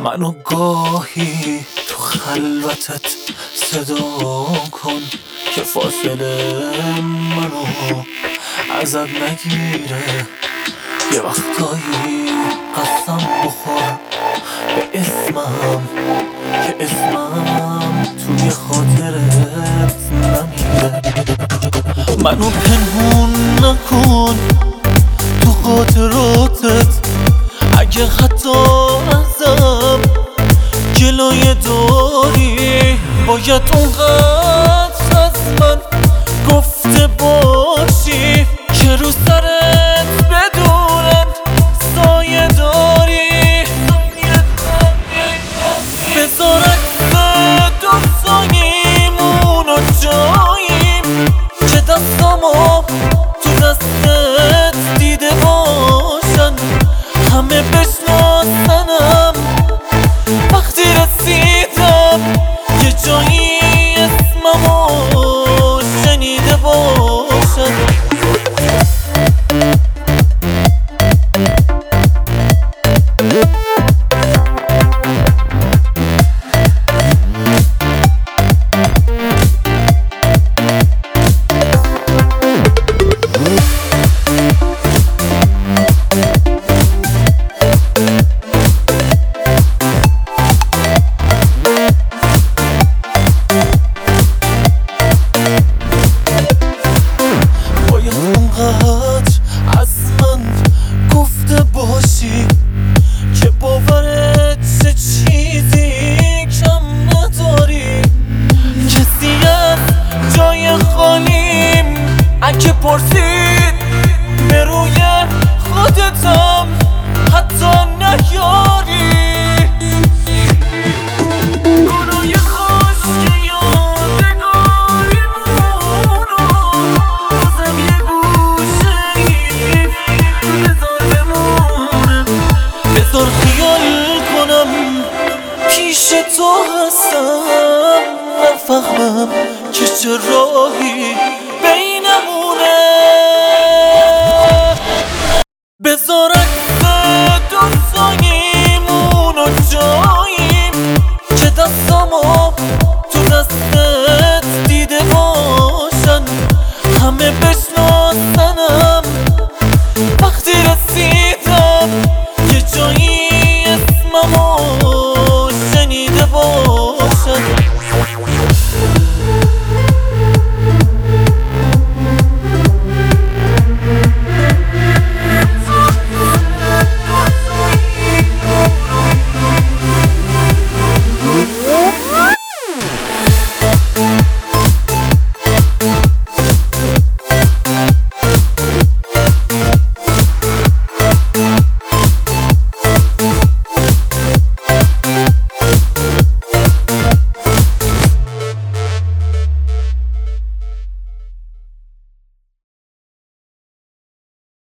منو گاهی تو خلوتت صدا کن که فاصله منو ازت نگیره. یه وقتایی قسم بخور به اسمم که اسمم توی خاطرت نمیره. منو پنهون نکن تو خاطراتت، اگه حتی ازم جلوی داری باید اونقدر از من گفته باشی که رو سرت بدونم سایه داری. بذار عکس دوستاییمونو جاییم که دستامو تو دستت دیده باشن، همه بشناسنم وقتی رسیدم یه جایی اسممو شنیده باشن. از من گفته باشی که باورت چه چیزی کم نداری. کسی از جای خالیم اگه پرسید به روی خودتم حتی نیاری. گروه خوش که یادگاری مونو بازم یه بذار خیال کنم پیش تو هستم، نفهمم که چه راهی